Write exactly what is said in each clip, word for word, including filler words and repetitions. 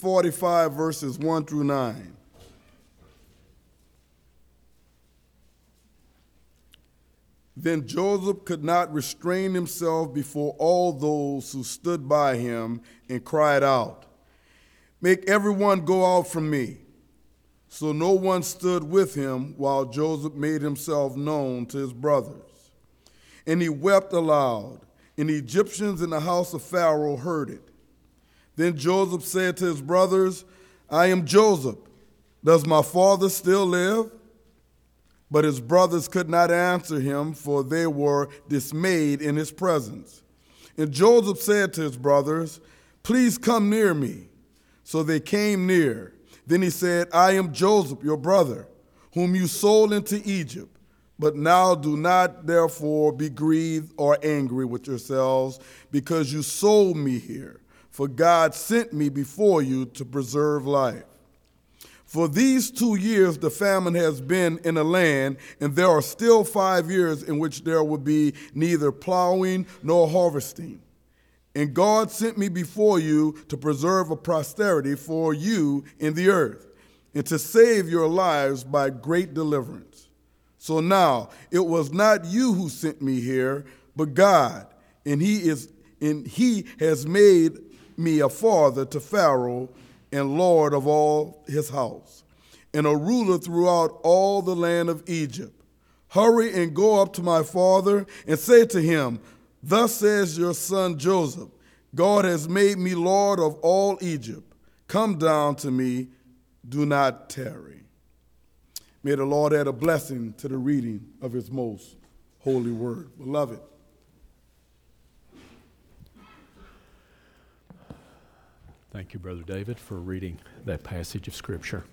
forty-five, verses one through nine. Then Joseph could not restrain himself before all those who stood by him and cried out, "Make everyone go out from me." So no one stood with him while Joseph made himself known to his brothers. And he wept aloud, and the Egyptians in the house of Pharaoh heard it. Then Joseph said to his brothers, "I am Joseph. Does my father still live?" But his brothers could not answer him, for they were dismayed in his presence. And Joseph said to his brothers, "Please come near me." So they came near. Then he said, "I am Joseph, your brother, whom you sold into Egypt. But now do not therefore be grieved or angry with yourselves, because you sold me here. For God sent me before you to preserve life. For these two years the famine has been in the land, and there are still five years in which there will be neither plowing nor harvesting. And God sent me before you to preserve a posterity for you in the earth, and to save your lives by great deliverance. So now it was not you who sent me here, but God, and he is and he has made me a father to Pharaoh and lord of all his house, and a ruler throughout all the land of Egypt. Hurry and go up to my father and say to him, 'Thus says your son Joseph, God has made me lord of all Egypt. Come down to me, do not tarry.'" May the Lord add a blessing to the reading of his most holy word. Beloved, thank you, Brother David, for reading that passage of Scripture.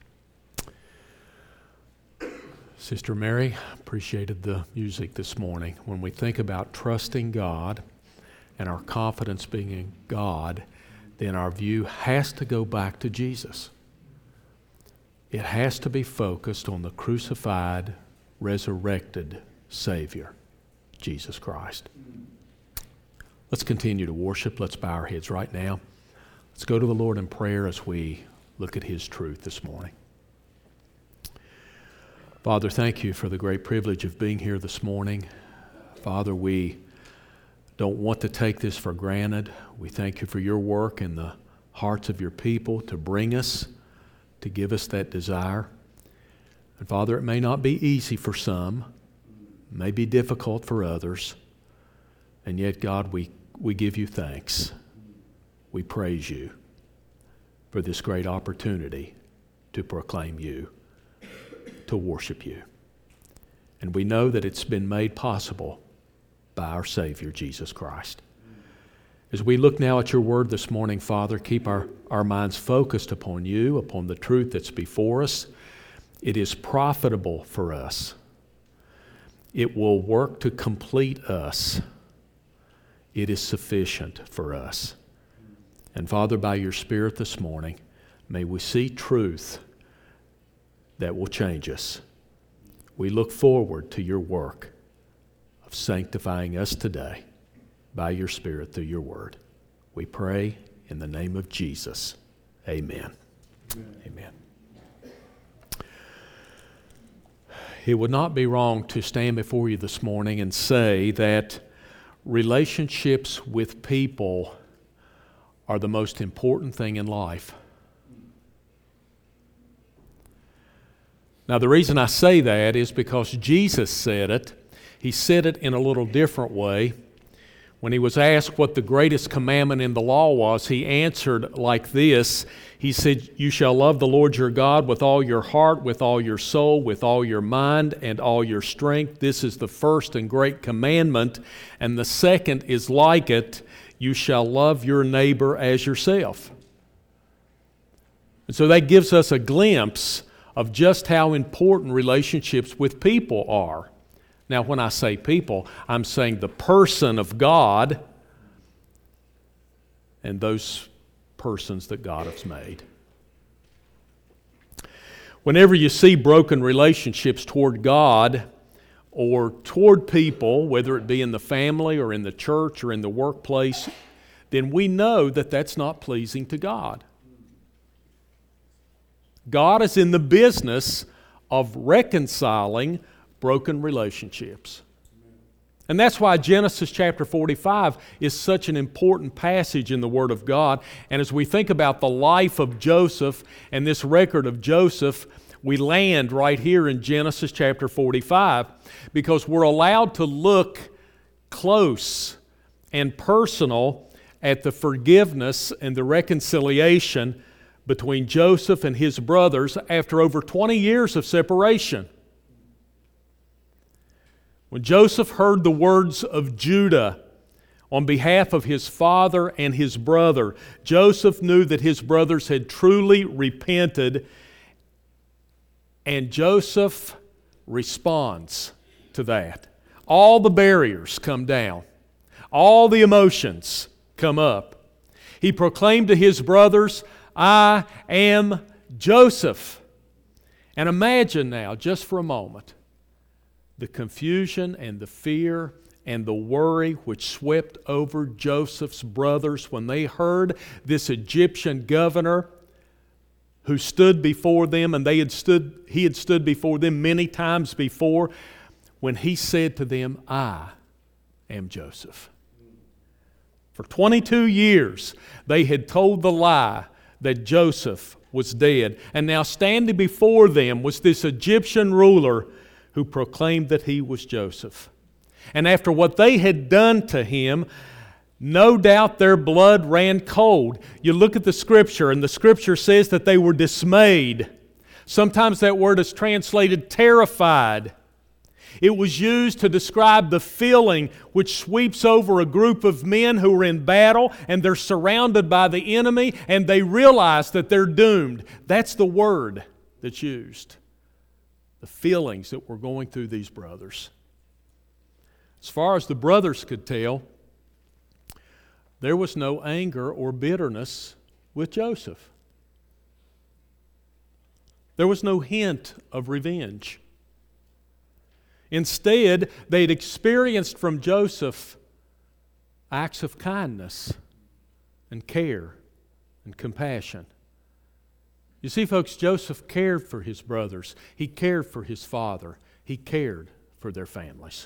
Sister Mary, appreciated the music this morning. When we think about trusting God and our confidence being in God, then our view has to go back to Jesus. It has to be focused on the crucified, resurrected Savior, Jesus Christ. Let's continue to worship. Let's bow our heads right now. Let's go to the Lord in prayer as we look at his truth this morning. Father, thank you for the great privilege of being here this morning. Father, we don't want to take this for granted. We thank you for your work in the hearts of your people to bring us, to give us that desire. And Father, it may not be easy for some, it may be difficult for others, and yet, God, we, we give you thanks. We praise you for this great opportunity to proclaim you, to worship you. And we know that it's been made possible by our Savior, Jesus Christ. As we look now at your word this morning, Father, keep our, our minds focused upon you, upon the truth that's before us. It is profitable for us. It will work to complete us. It is sufficient for us. And Father, by your Spirit this morning, may we see truth that will change us. We look forward to your work of sanctifying us today by your Spirit through your word. We pray in the name of Jesus. Amen. Amen. Amen. It would not be wrong to stand before you this morning and say that relationships with people are the most important thing in life. Now, the reason I say that is because Jesus said it. He said it in a little different way. When he was asked what the greatest commandment in the law was, he answered like this. He said, "You shall love the Lord your God with all your heart, with all your soul, with all your mind, and all your strength. This is the first and great commandment. And the second is like it. You shall love your neighbor as yourself." And so that gives us a glimpse of just how important relationships with people are. Now, when I say people, I'm saying the person of God and those persons that God has made. Whenever you see broken relationships toward God or toward people, whether it be in the family or in the church or in the workplace, then we know that that's not pleasing to God. God is in the business of reconciling broken relationships. And that's why Genesis chapter forty-five is such an important passage in the Word of God. And as we think about the life of Joseph and this record of Joseph, we land right here in Genesis chapter forty-five because we're allowed to look close and personal at the forgiveness and the reconciliation between Joseph and his brothers after over twenty years of separation. When Joseph heard the words of Judah on behalf of his father and his brother, Joseph knew that his brothers had truly repented, and Joseph responds to that. All the barriers come down. All the emotions come up. He proclaimed to his brothers, "I am Joseph." And imagine now, just for a moment, the confusion and the fear and the worry which swept over Joseph's brothers when they heard this Egyptian governor who stood before them, and they had stood, he had stood before them many times before, when he said to them, "I am Joseph." For twenty-two years, they had told the lie that Joseph was dead. And now standing before them was this Egyptian ruler who proclaimed that he was Joseph. And after what they had done to him, no doubt their blood ran cold. You look at the Scripture, and the Scripture says that they were dismayed. Sometimes that word is translated terrified. It was used to describe the feeling which sweeps over a group of men who are in battle and they're surrounded by the enemy and they realize that they're doomed. That's the word that's used. The feelings that were going through these brothers. As far as the brothers could tell, there was no anger or bitterness with Joseph. There was no hint of revenge. Instead, they'd experienced from Joseph acts of kindness and care and compassion. You see, folks, Joseph cared for his brothers. He cared for his father. He cared for their families.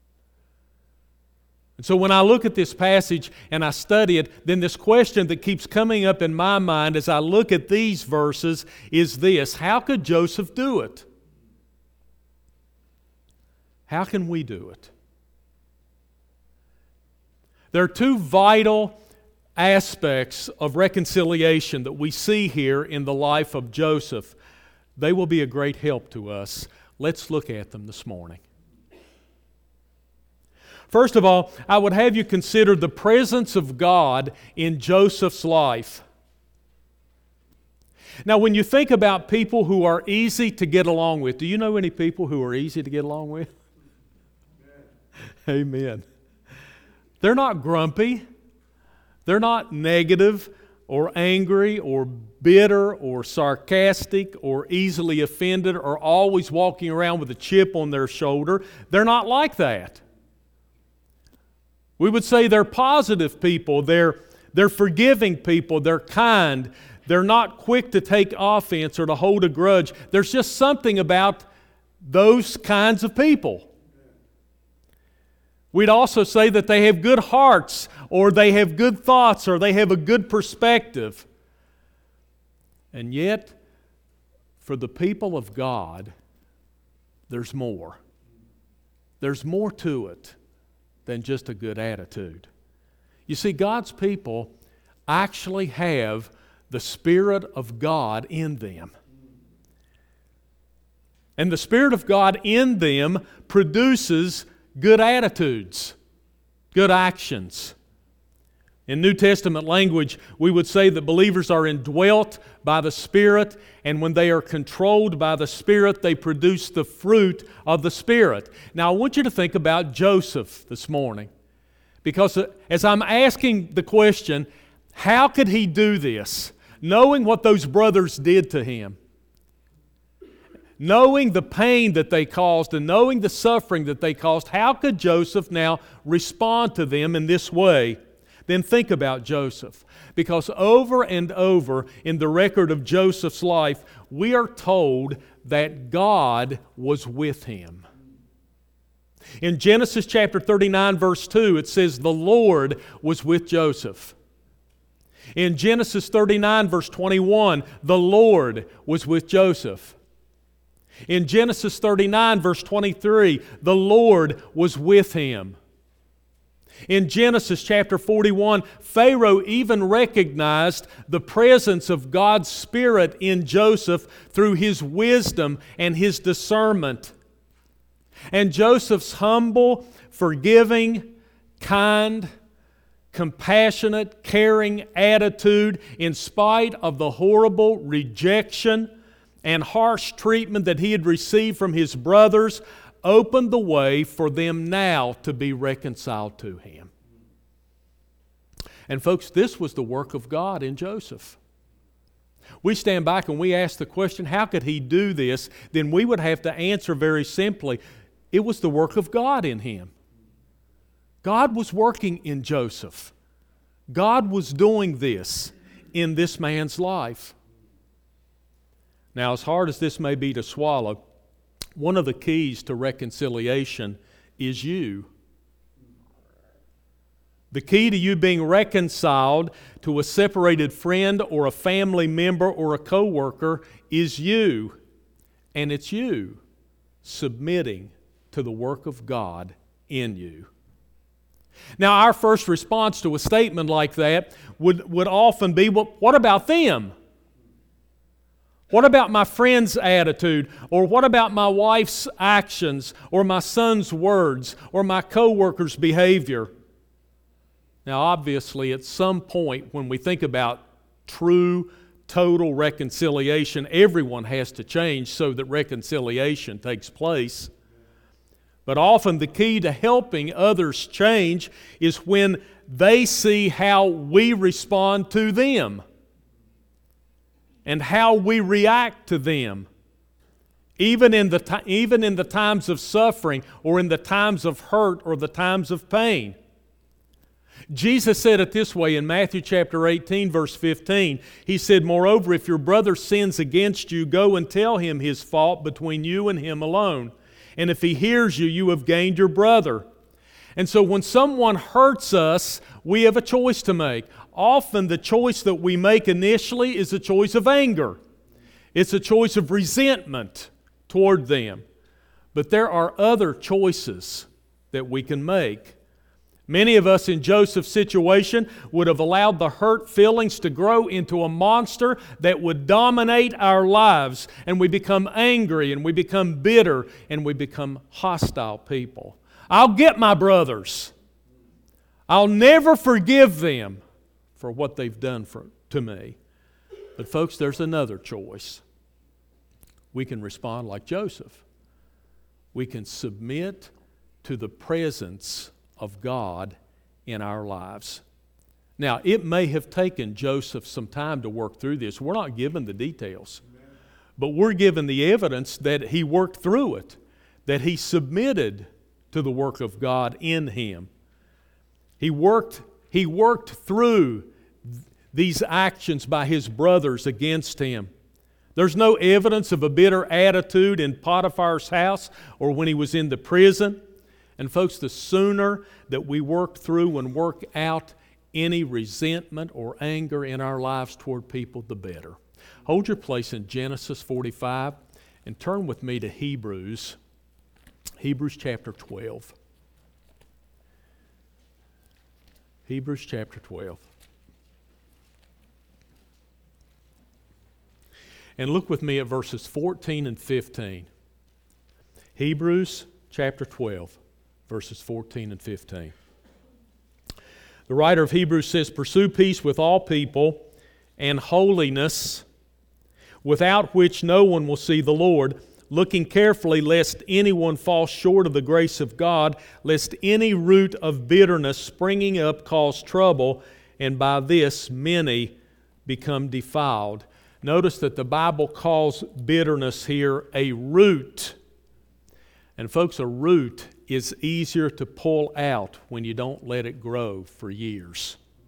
And so when I look at this passage and I study it, then this question that keeps coming up in my mind as I look at these verses is this: how could Joseph do it? How can we do it? There are two vital aspects of reconciliation that we see here in the life of Joseph. They will be a great help to us. Let's look at them this morning. First of all, I would have you consider the presence of God in Joseph's life. Now, when you think about people who are easy to get along with, do you know any people who are easy to get along with? Amen. They're not grumpy. They're not negative or angry or bitter or sarcastic or easily offended or always walking around with a chip on their shoulder. They're not like that. We would say they're positive people. They're, they're forgiving people. They're kind. They're not quick to take offense or to hold a grudge. There's just something about those kinds of people. We'd also say that they have good hearts, or they have good thoughts, or they have a good perspective. And yet, for the people of God, there's more. There's more to it than just a good attitude. You see, God's people actually have the Spirit of God in them. And the Spirit of God in them produces good attitudes, good actions. In New Testament language, we would say that believers are indwelt by the Spirit, and when they are controlled by the Spirit, they produce the fruit of the Spirit. Now, I want you to think about Joseph this morning, because as I'm asking the question, how could he do this, knowing what those brothers did to him? Knowing the pain that they caused and knowing the suffering that they caused, how could Joseph now respond to them in this way? then think about Joseph. Because over and over in the record of Joseph's life, we are told that God was with him. In Genesis chapter thirty-nine, verse two, it says, "The Lord was with Joseph." In Genesis thirty-nine, verse twenty-one, "The Lord was with Joseph." In Genesis thirty-nine, verse twenty-three, "The Lord was with him." In Genesis chapter forty-one, Pharaoh even recognized the presence of God's Spirit in Joseph through his wisdom and his discernment. And Joseph's humble, forgiving, kind, compassionate, caring attitude, in spite of the horrible rejection and harsh treatment that he had received from his brothers, opened the way for them now to be reconciled to him. And folks, this was the work of God in Joseph. We stand back and we ask the question, how could he do this? Then we would have to answer very simply, it was the work of God in him. God was working in Joseph. God was doing this in this man's life. Now, as hard as this may be to swallow, one of the keys to reconciliation is you. The key to you being reconciled to a separated friend or a family member or a coworker is you. And it's you submitting to the work of God in you. Now, our first response to a statement like that would, would often be, well, what about them? What about my friend's attitude? Or what about my wife's actions? Or my son's words? Or my coworker's behavior? Now, obviously, at some point when we think about true, total reconciliation, everyone has to change so that reconciliation takes place. But often the key to helping others change is when they see how we respond to them and how we react to them, even in the t- even in the times of suffering or in the times of hurt or the times of pain. Jesus said it this way in Matthew chapter eighteen, verse fifteen. He said, "Moreover, if your brother sins against you, go and tell him his fault between you and him alone. And if he hears you, you have gained your brother." And so when someone hurts us, we have a choice to make. Often the choice that we make initially is a choice of anger. It's a choice of resentment toward them. But there are other choices that we can make. Many of us in Joseph's situation would have allowed the hurt feelings to grow into a monster that would dominate our lives, and we become angry, and we become bitter, and we become hostile people. I'll get my brothers. I'll never forgive them for what they've done for, to me. But folks, there's another choice. We can respond like Joseph. We can submit to the presence of God in our lives. Now, it may have taken Joseph some time to work through this. We're not given the details, but we're given the evidence that he worked through it, that he submitted to the work of God in him. He worked, he worked through these actions by his brothers against him. There's no evidence of a bitter attitude in Potiphar's house or when he was in the prison. And folks, the sooner that we work through and work out any resentment or anger in our lives toward people, the better. Hold your place in Genesis forty-five and turn with me to Hebrews, Hebrews chapter twelve. Hebrews chapter twelve. And look with me at verses fourteen and fifteen. Hebrews chapter twelve. Verses fourteen and fifteen. The writer of Hebrews says, "Pursue peace with all people and holiness, without which no one will see the Lord, looking carefully lest anyone fall short of the grace of God, lest any root of bitterness springing up cause trouble, and by this many become defiled." Notice that the Bible calls bitterness here a root. And folks, a root is easier to pull out when you don't let it grow for years.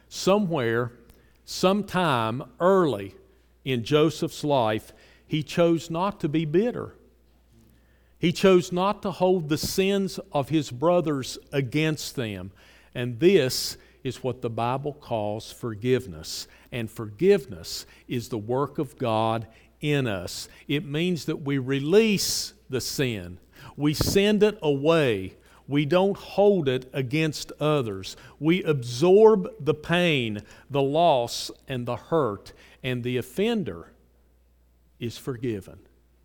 somewhere, sometime early in Joseph's life, he chose not to be bitter. He chose not to hold the sins of his brothers against them. And this is what the Bible calls forgiveness. And forgiveness is the work of God in us. It means that we release the sin. We send it away. We don't hold it against others. We absorb the pain, the loss, and the hurt, and the offender is forgiven.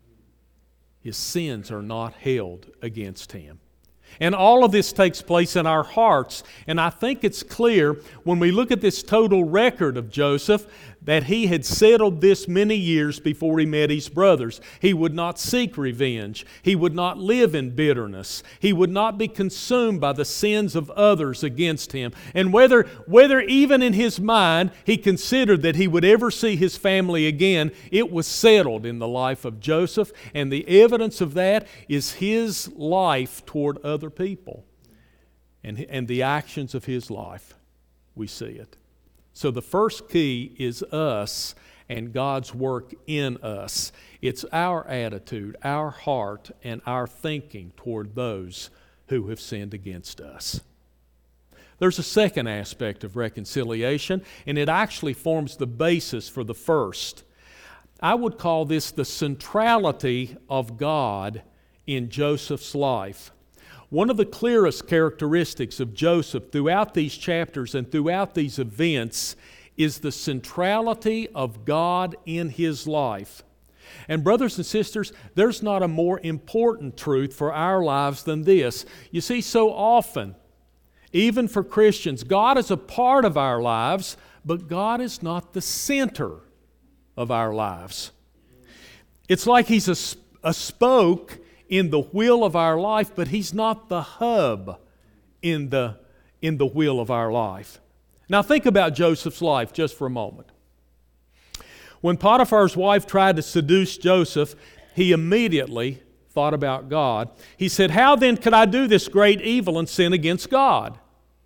His sins are not held against him. And all of this takes place in our hearts. And I think it's clear when we look at this total record of Joseph that he had settled this many years before he met his brothers. He would not seek revenge. He would not live in bitterness. He would not be consumed by the sins of others against him. And whether, whether even in his mind he considered that he would ever see his family again, it was settled in the life of Joseph. And the evidence of that is his life toward other people and, and the actions of his life. We see it. So the first key is us and God's work in us. It's our attitude, our heart, and our thinking toward those who have sinned against us. There's a second aspect of reconciliation, and it actually forms the basis for the first. I would call this the centrality of God in Joseph's life. One of the clearest characteristics of Joseph throughout these chapters and throughout these events is the centrality of God in his life. And brothers and sisters, there's not a more important truth for our lives than this. You see, so often, even for Christians, God is a part of our lives, but God is not the center of our lives. It's like He's a, a spoke in the wheel of our life, but He's not the hub in the, in the wheel of our life. Now think about Joseph's life just for a moment. When Potiphar's wife tried to seduce Joseph, he immediately thought about God. He said, "How then could I do this great evil and sin against God?"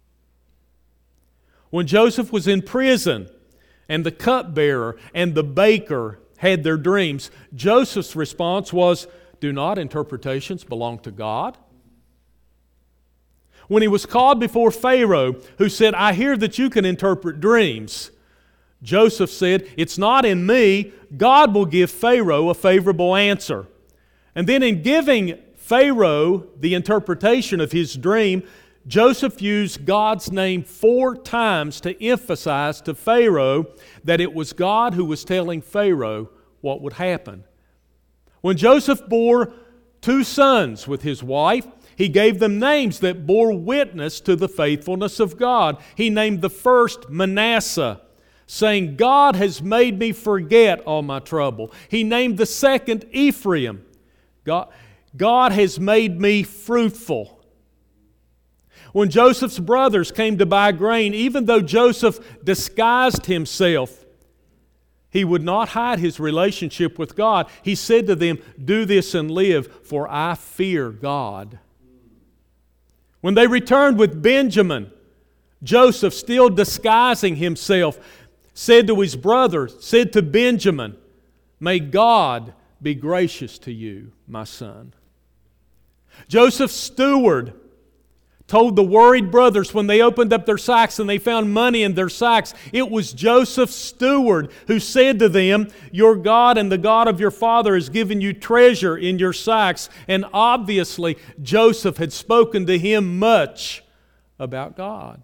When Joseph was in prison and the cupbearer and the baker had their dreams, Joseph's response was, "Do not interpretations belong to God?" When he was called before Pharaoh, who said, "I hear that you can interpret dreams," Joseph said, "It's not in me. God will give Pharaoh a favorable answer." And then in giving Pharaoh the interpretation of his dream, Joseph used God's name four times to emphasize to Pharaoh that it was God who was telling Pharaoh what would happen. When Joseph bore two sons with his wife, he gave them names that bore witness to the faithfulness of God. He named the first Manasseh, saying, "God has made me forget all my trouble." He named the second Ephraim. God, God has made me fruitful. When Joseph's brothers came to buy grain, even though Joseph disguised himself, he would not hide his relationship with God. He said to them, "Do this and live, for I fear God." When they returned with Benjamin, Joseph, still disguising himself, said to his brother, said to Benjamin, "May God be gracious to you, my son." Joseph's steward told the worried brothers when they opened up their sacks and they found money in their sacks, it was Joseph's steward who said to them, "Your God and the God of your father has given you treasure in your sacks." And obviously, Joseph had spoken to him much about God.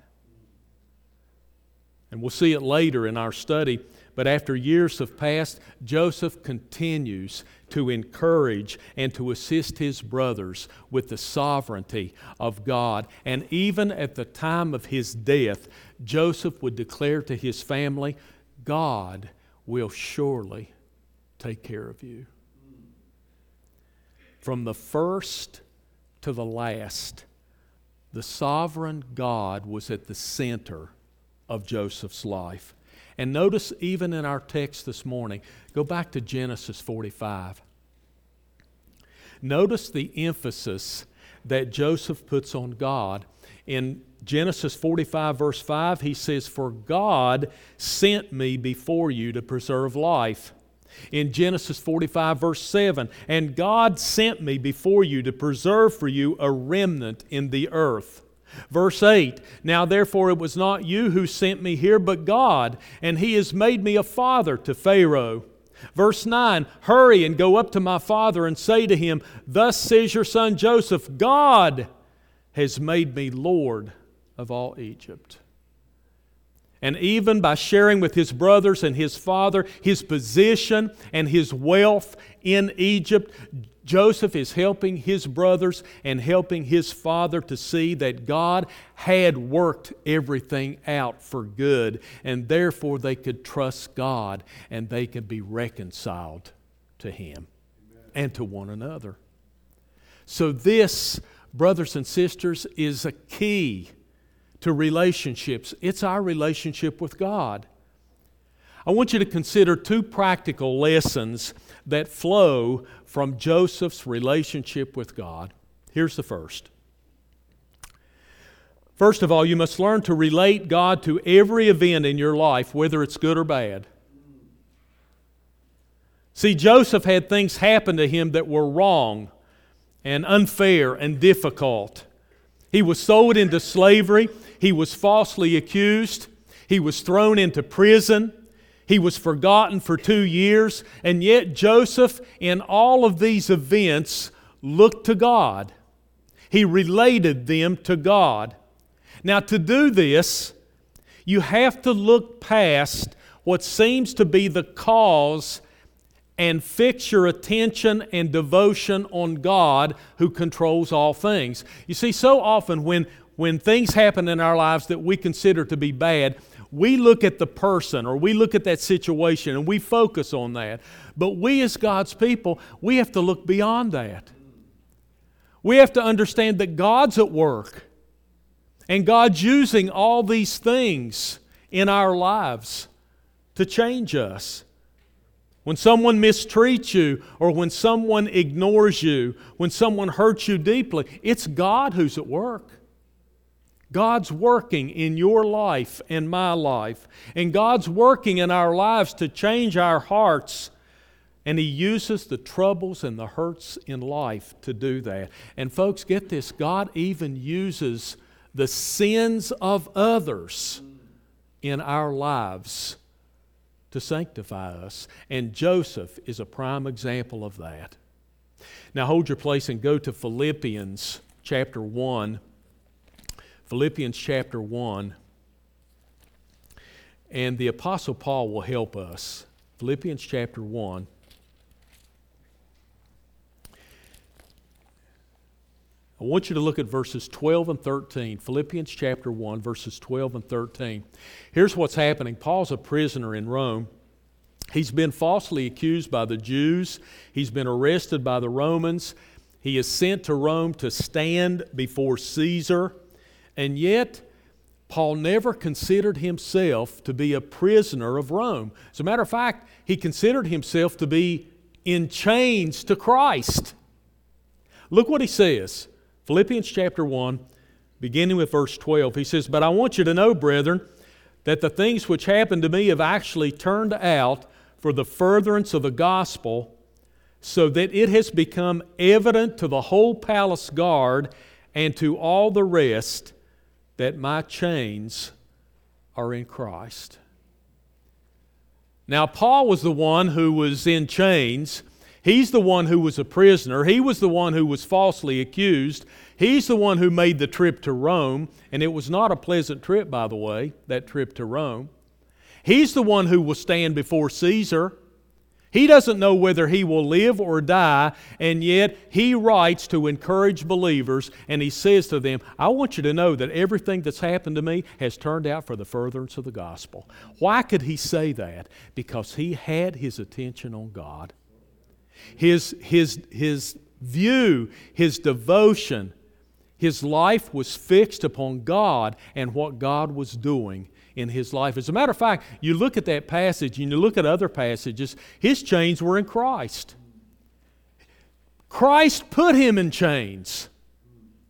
And we'll see it later in our study. But after years have passed, Joseph continues to encourage and to assist his brothers with the sovereignty of God. And even at the time of his death, Joseph would declare to his family, "God will surely take care of you." From the first to the last, the sovereign God was at the center of Joseph's life. And notice even in our text this morning, go back to Genesis forty-five. Notice the emphasis that Joseph puts on God. In Genesis forty-five, verse five, he says, "For God sent me before you to preserve life." In Genesis forty-five, verse seven, "And God sent me before you to preserve for you a remnant in the earth." Verse eight, "Now therefore it was not you who sent me here, but God, and He has made me a father to Pharaoh." Verse nine, "Hurry and go up to my father and say to him, Thus says your son Joseph, God has made me Lord of all Egypt." And even by sharing with his brothers and his father his position and his wealth in Egypt, Joseph is helping his brothers and helping his father to see that God had worked everything out for good, and therefore they could trust God and they could be reconciled to Him and to one another. So this, brothers and sisters, is a key to relationships. It's our relationship with God. I want you to consider two practical lessons that flow from Joseph's relationship with God. Here's the first. First of all, you must learn to relate God to every event in your life, whether it's good or bad. See, Joseph had things happen to him that were wrong and unfair and difficult. He was sold into slavery. He was falsely accused. He was thrown into prison. He was forgotten for two years. And yet Joseph, in all of these events, looked to God. He related them to God. Now, to do this, you have to look past what seems to be the cause and fix your attention and devotion on God who controls all things. You see, so often when, when things happen in our lives that we consider to be bad, we look at the person or we look at that situation and we focus on that. But we as God's people, we have to look beyond that. We have to understand that God's at work and God's using all these things in our lives to change us. When someone mistreats you or when someone ignores you, when someone hurts you deeply, it's God who's at work. God's working in your life and my life. And God's working in our lives to change our hearts. And He uses the troubles and the hurts in life to do that. And folks, get this, God even uses the sins of others in our lives to sanctify us. And Joseph is a prime example of that. Now hold your place and go to Philippians chapter one. Philippians chapter one. And the Apostle Paul will help us. Philippians chapter one. I want you to look at verses twelve and thirteen. Philippians chapter one, verses twelve and thirteen. Here's what's happening. Paul's a prisoner in Rome. He's been falsely accused by the Jews. He's been arrested by the Romans. He is sent to Rome to stand before Caesar. And yet, Paul never considered himself to be a prisoner of Rome. As a matter of fact, he considered himself to be in chains to Christ. Look what he says. Philippians chapter one, beginning with verse twelve. He says, "But I want you to know, brethren, that the things which happened to me have actually turned out for the furtherance of the gospel, so that it has become evident to the whole palace guard and to all the rest that my chains are in Christ." Now, Paul was the one who was in chains. He's the one who was a prisoner. He was the one who was falsely accused. He's the one who made the trip to Rome, and it was not a pleasant trip, by the way, that trip to Rome. He's the one who will stand before Caesar. He doesn't know whether he will live or die, and yet he writes to encourage believers, and he says to them, I want you to know that everything that's happened to me has turned out for the furtherance of the gospel. Why could he say that? Because he had his attention on God. His, his, his view, his devotion, his life was fixed upon God and what God was doing in his life. As a matter of fact, you look at that passage and you look at other passages, his chains were in Christ. Christ put him in chains.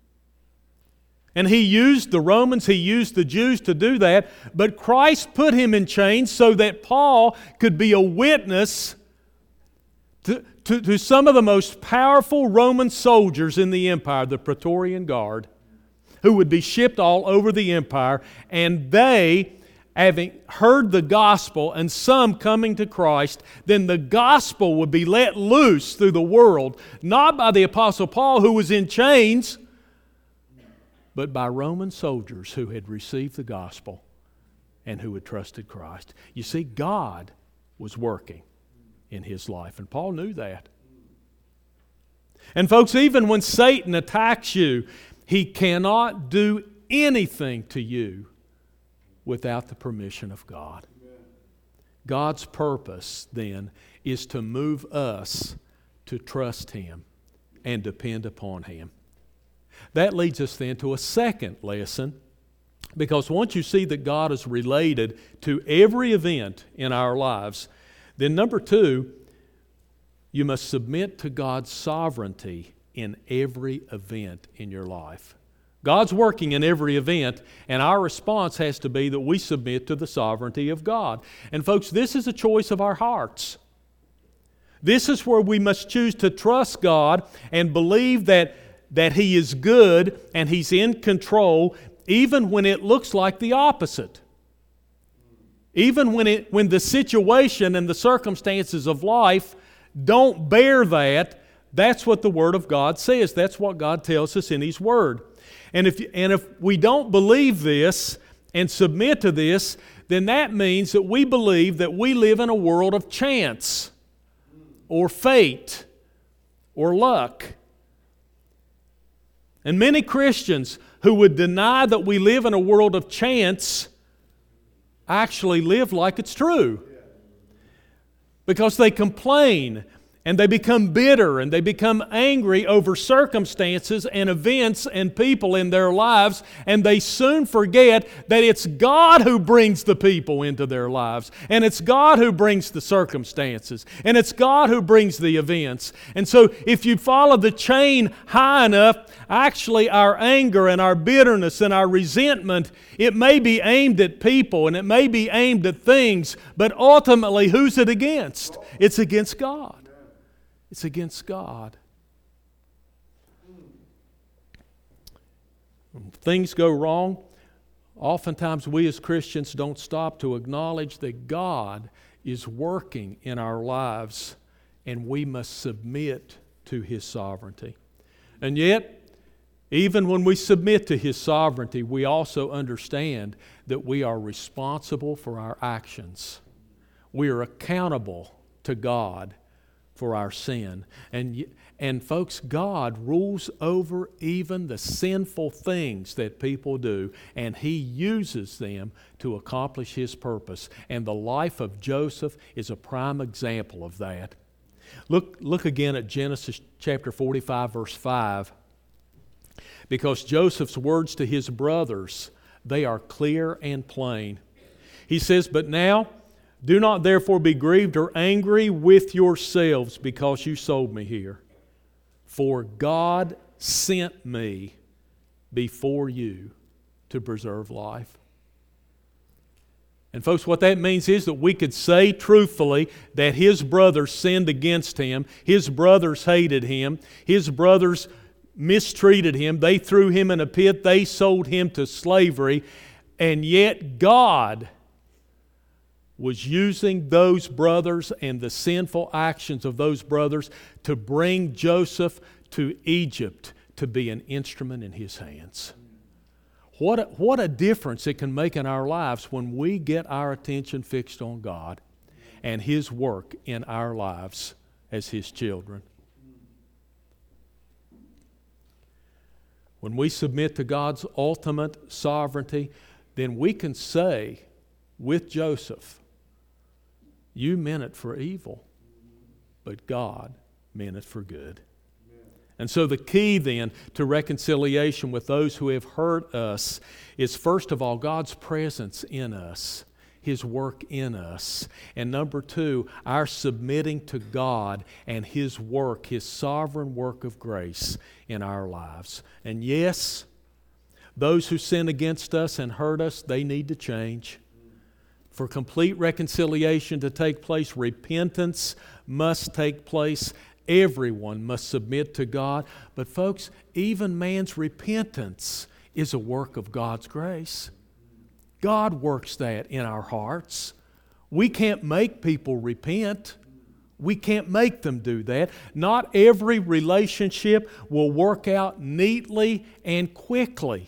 And he used the Romans, he used the Jews to do that, but Christ put him in chains so that Paul could be a witness to, to, to some of the most powerful Roman soldiers in the empire, the Praetorian Guard, who would be shipped all over the empire, and they, having heard the gospel and some coming to Christ, then the gospel would be let loose through the world, not by the Apostle Paul, who was in chains, but by Roman soldiers who had received the gospel and who had trusted Christ. You see, God was working in his life, and Paul knew that. And folks, even when Satan attacks you, he cannot do anything to you without the permission of God. God's purpose, then, is to move us to trust him and depend upon him. That leads us then to a second lesson, because once you see that God is related to every event in our lives, then number two, you must submit to God's sovereignty in every event in your life. God's working in every event, and our response has to be that we submit to the sovereignty of God. And folks, this is a choice of our hearts. This is where we must choose to trust God and believe that that He is good and He's in control, even when it looks like the opposite. Even when it when the situation and the circumstances of life don't bear that, that's what the Word of God says. That's what God tells us in His Word. And if and if we don't believe this and submit to this, then that means that we believe that we live in a world of chance or fate or luck. And many Christians who would deny that we live in a world of chance actually live like it's true. Because they complain and they become bitter and they become angry over circumstances and events and people in their lives, and they soon forget that it's God who brings the people into their lives, and it's God who brings the circumstances, and it's God who brings the events. And so if you follow the chain high enough, actually our anger and our bitterness and our resentment, it may be aimed at people and it may be aimed at things, but ultimately who's it against? It's against God. It's against God. When things go wrong, oftentimes we as Christians don't stop to acknowledge that God is working in our lives and we must submit to His sovereignty. And yet, even when we submit to His sovereignty, we also understand that we are responsible for our actions. We are accountable to God for our sin. And, and folks, God rules over even the sinful things that people do, and He uses them to accomplish His purpose. And the life of Joseph is a prime example of that. Look, look again at Genesis chapter forty-five, verse five. Because Joseph's words to his brothers, they are clear and plain. He says, "But now, do not therefore be grieved or angry with yourselves because you sold me here. For God sent me before you to preserve life." And folks, what that means is that we could say truthfully that his brothers sinned against him, his brothers hated him, his brothers mistreated him, they threw him in a pit, they sold him to slavery, and yet God was using those brothers and the sinful actions of those brothers to bring Joseph to Egypt to be an instrument in His hands. What a, what a difference it can make in our lives when we get our attention fixed on God and His work in our lives as His children. When we submit to God's ultimate sovereignty, then we can say with Joseph, "You meant it for evil, but God meant it for good." Amen. And so the key then to reconciliation with those who have hurt us is, first of all, God's presence in us, His work in us. And number two, our submitting to God and His work, His sovereign work of grace in our lives. And yes, Those who sin against us and hurt us, they need to change. For complete reconciliation to take place, repentance must take place. Everyone must submit to God. But folks, even man's repentance is a work of God's grace. God works that in our hearts. We can't make people repent. We can't make them do that. Not every relationship will work out neatly and quickly.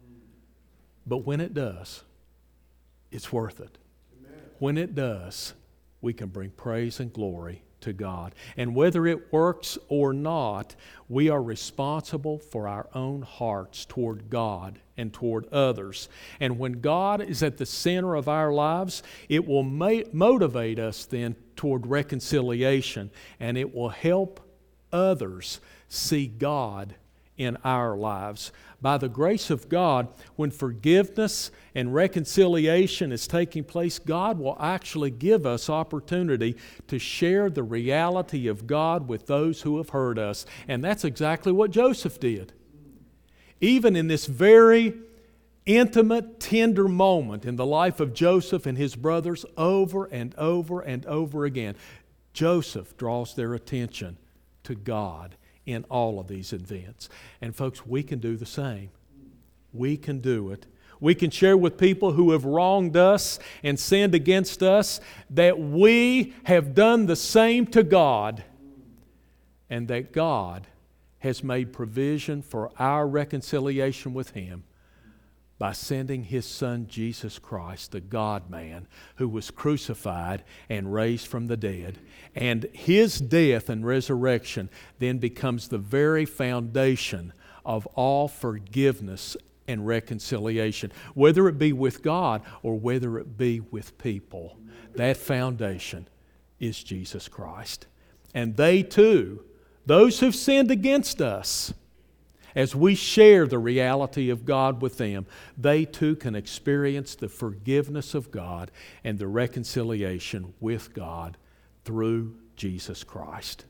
But when it does, it's worth it. Amen. When it does, we can bring praise and glory to God. And whether it works or not, we are responsible for our own hearts toward God and toward others. And when God is at the center of our lives, it will ma- motivate us then toward reconciliation, and it will help others see God in our lives. By the grace of God, when forgiveness and reconciliation is taking place, God will actually give us opportunity to share the reality of God with those who have hurt us. And that's exactly what Joseph did. Even in this very intimate, tender moment in the life of Joseph and his brothers, over and over and over again, Joseph draws their attention to God in all of these events. And folks, we can do the same. We can do it. We can share with people who have wronged us and sinned against us that we have done the same to God, and that God has made provision for our reconciliation with Him by sending His Son Jesus Christ, the God-man, who was crucified and raised from the dead. And His death and resurrection then becomes the very foundation of all forgiveness and reconciliation, whether it be with God or whether it be with people. That foundation is Jesus Christ. And they too, those who've sinned against us, as we share the reality of God with them, they too can experience the forgiveness of God and the reconciliation with God through Jesus Christ.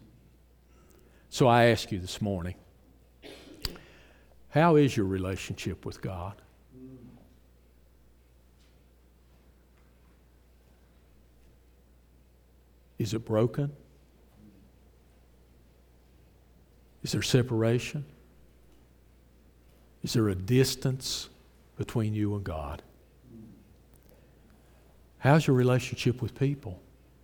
So I ask you this morning, how is your relationship with God? Is it broken? Is there separation? Is there a distance between you and God? How's your relationship with people?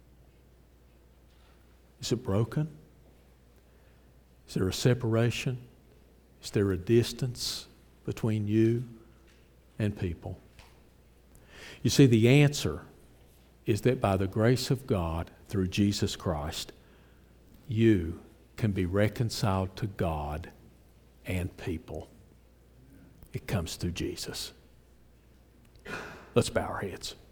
Is it broken? Is there a separation? Is there a distance between you and people? You see, the answer is that by the grace of God, through Jesus Christ, you can be reconciled to God and people. It comes through Jesus. Let's bow our heads.